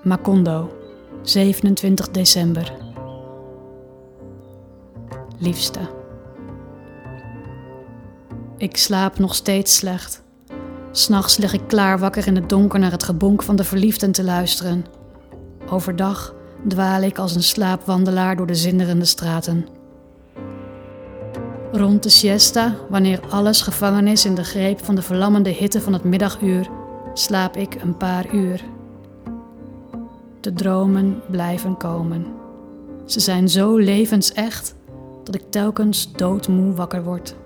Macondo, 27 december. Liefste. Ik slaap nog steeds slecht. 'S Nachts lig ik klaar wakker in het donker naar het gebonk van de verliefden te luisteren. Overdag dwaal ik als een slaapwandelaar door de zinderende straten. Rond de siesta, wanneer alles gevangen is in de greep van de verlammende hitte van het middaguur, slaap ik een paar uur. De dromen blijven komen. Ze zijn zo levensecht dat ik telkens doodmoe wakker word.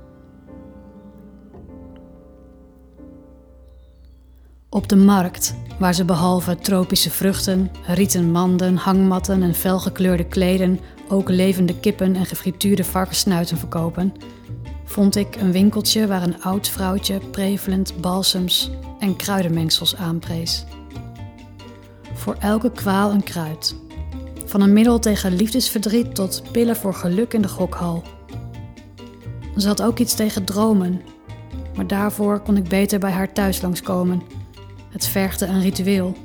Op de markt, waar ze behalve tropische vruchten, rieten manden, hangmatten en felgekleurde kleden ook levende kippen en gefrituurde varkenssnuiten verkopen, vond ik een winkeltje waar een oud vrouwtje prevelend balsems en kruidenmengsels aanprees. Voor elke kwaal een kruid. Van een middel tegen liefdesverdriet tot pillen voor geluk in de gokhal. Ze had ook iets tegen dromen, maar daarvoor kon ik beter bij haar thuis langskomen. Het vergde een ritueel.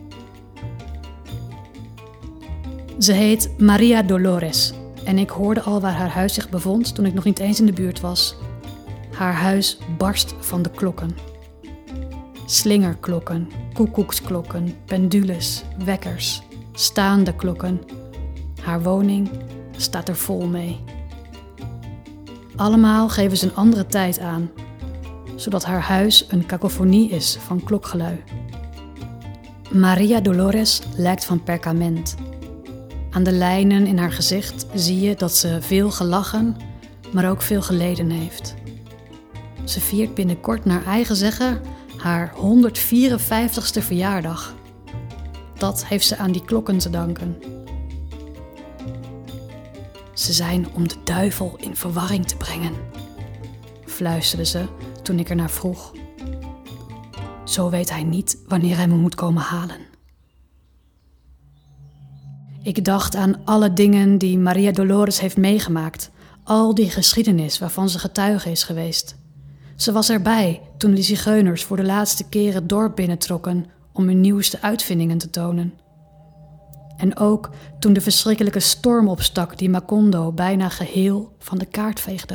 Ze heet Maria Dolores en ik hoorde al waar haar huis zich bevond toen ik nog niet eens in de buurt was. Haar huis barst van de klokken. Slingerklokken, koekoeksklokken, pendules, wekkers, staande klokken. Haar woning staat er vol mee. Allemaal geven ze een andere tijd aan, zodat haar huis een kakofonie is van klokgelui. Maria Dolores lijkt van perkament. Aan de lijnen in haar gezicht zie je dat ze veel gelachen, maar ook veel geleden heeft. Ze viert binnenkort naar eigen zeggen haar 154ste verjaardag. Dat heeft ze aan die klokken te danken. Ze zijn om de duivel in verwarring te brengen, fluisterde ze toen ik ernaar vroeg. Zo weet hij niet wanneer hij me moet komen halen. Ik dacht aan alle dingen die Maria Dolores heeft meegemaakt, al die geschiedenis waarvan ze getuige is geweest. Ze was erbij toen de zigeuners voor de laatste keer het dorp binnentrokken om hun nieuwste uitvindingen te tonen. En ook toen de verschrikkelijke storm opstak die Macondo bijna geheel van de kaart veegde.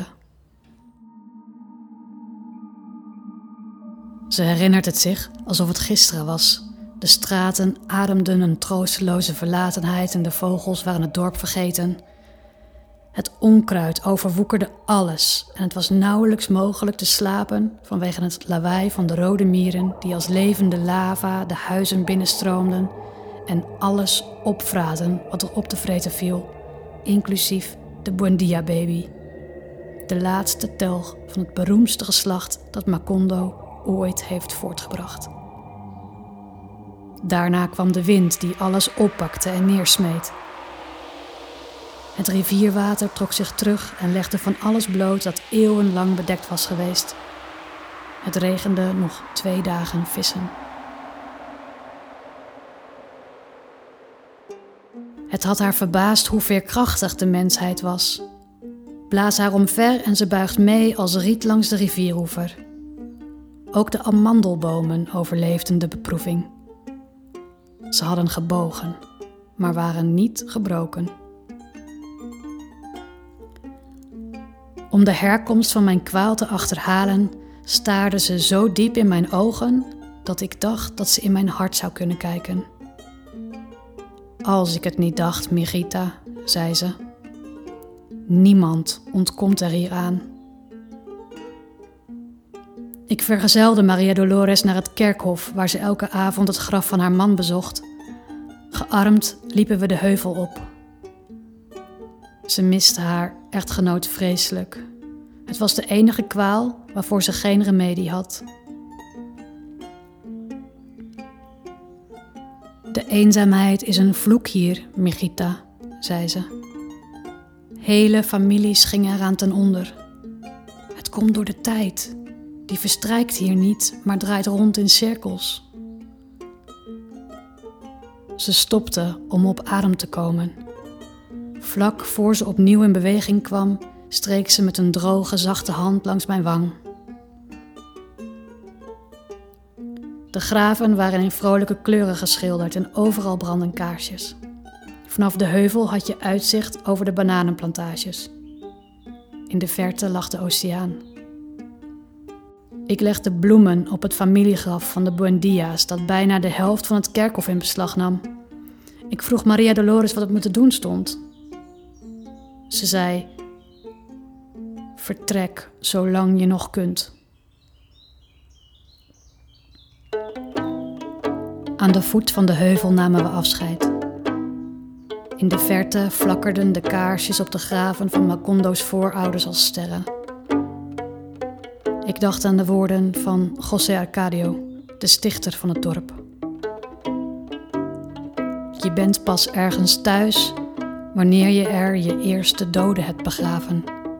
Ze herinnert het zich alsof het gisteren was. De straten ademden een troosteloze verlatenheid en de vogels waren het dorp vergeten. Het onkruid overwoekerde alles en het was nauwelijks mogelijk te slapen vanwege het lawaai van de rode mieren die als levende lava de huizen binnenstroomden en alles opvraten wat er op te vreten viel, inclusief de Buendia baby. De laatste telg van het beroemdste geslacht dat Macondo ooit heeft voortgebracht. Daarna kwam de wind die alles oppakte en neersmeet. Het rivierwater trok zich terug en legde van alles bloot dat eeuwenlang bedekt was geweest. Het regende nog 2 dagen vissen. Het had haar verbaasd hoe veerkrachtig de mensheid was. Blaas haar omver en ze buigt mee als riet langs de rivieroever. Ook de amandelbomen overleefden de beproeving. Ze hadden gebogen, maar waren niet gebroken. Om de herkomst van mijn kwaal te achterhalen, staarde ze zo diep in mijn ogen dat ik dacht dat ze in mijn hart zou kunnen kijken. Als ik het niet dacht, Mirita, zei ze. Niemand ontkomt er hier aan. Ik vergezelde Maria Dolores naar het kerkhof waar ze elke avond het graf van haar man bezocht. Gearmd liepen we de heuvel op. Ze miste haar echtgenoot vreselijk. Het was de enige kwaal waarvoor ze geen remedie had. De eenzaamheid is een vloek hier, Mirita, zei ze. Hele families gingen eraan ten onder. Het komt door de tijd. Die verstrijkt hier niet, maar draait rond in cirkels. Ze stopte om op adem te komen. Vlak voor ze opnieuw in beweging kwam, streek ze met een droge, zachte hand langs mijn wang. De graven waren in vrolijke kleuren geschilderd en overal brandden kaarsjes. Vanaf de heuvel had je uitzicht over de bananenplantages. In de verte lag de oceaan. Ik legde bloemen op het familiegraf van de Buendia's dat bijna de helft van het kerkhof in beslag nam. Ik vroeg Maria Dolores wat het me te doen stond. Ze zei: vertrek zolang je nog kunt. Aan de voet van de heuvel namen we afscheid. In de verte flakkerden de kaarsjes op de graven van Macondo's voorouders als sterren. Ik dacht aan de woorden van José Arcadio, de stichter van het dorp. Je bent pas ergens thuis wanneer je er je eerste dode hebt begraven.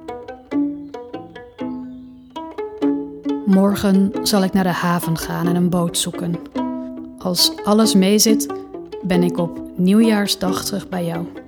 Morgen zal ik naar de haven gaan en een boot zoeken. Als alles meezit, ben ik op Nieuwjaarsdag terug bij jou.